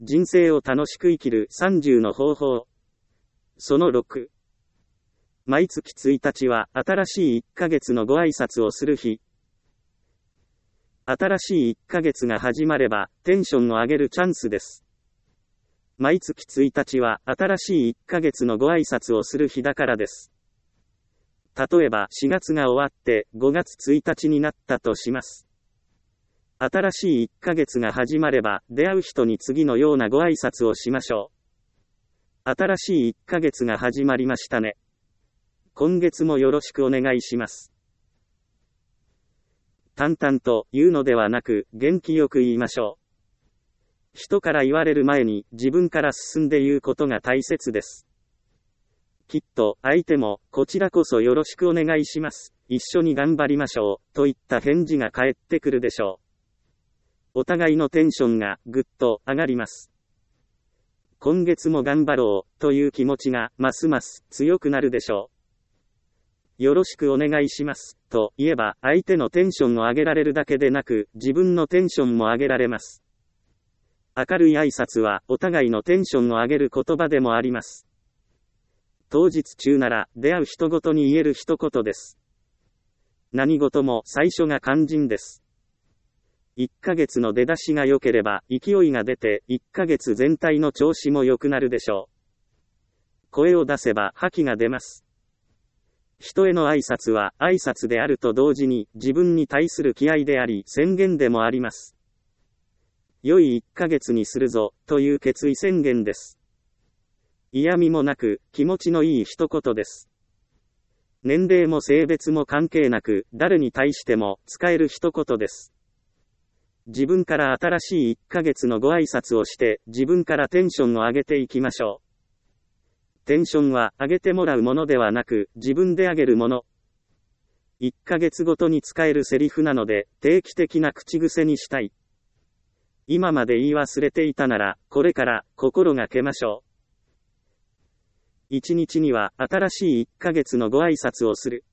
人生を楽しく生きる30の方法。その6。毎月1日は新しい1ヶ月のご挨拶をする日。新しい1ヶ月が始まれば、テンションを上げるチャンスです。毎月1日は新しい1ヶ月のご挨拶をする日だからです。例えば4月が終わって5月1日になったとします。新しい1ヶ月が始まれば出会う人に次のようなご挨拶をしましょう。新しい1ヶ月が始まりましたね。今月もよろしくお願いします。淡々と言うのではなく元気よく言いましょう。人から言われる前に自分から進んで言うことが大切です。きっと相手もこちらこそよろしくお願いします。一緒に頑張りましょうといった返事が返ってくるでしょう。お互いのテンションがぐっと上がります。今月も頑張ろうという気持ちがますます強くなるでしょう。よろしくお願いしますと言えば相手のテンションを上げられるだけでなく自分のテンションも上げられます。明るい挨拶はお互いのテンションを上げる言葉でもあります。当日中なら出会う人ごとに言える一言です。何事も最初が肝心です。1ヶ月の出だしが良ければ勢いが出て1ヶ月全体の調子も良くなるでしょう。声を出せば覇気が出ます。人への挨拶は挨拶であると同時に自分に対する気合であり宣言でもあります。良い1ヶ月にするぞという決意宣言です。嫌味もなく気持ちのいい一言です。年齢も性別も関係なく誰に対しても使える一言です。自分から新しい1ヶ月のご挨拶をして自分からテンションを上げていきましょう。テンションは上げてもらうものではなく自分で上げるもの。1ヶ月ごとに使えるセリフなので定期的な口癖にしたい。今まで言い忘れていたならこれから心がけましょう。1日には新しい1ヶ月のご挨拶をする。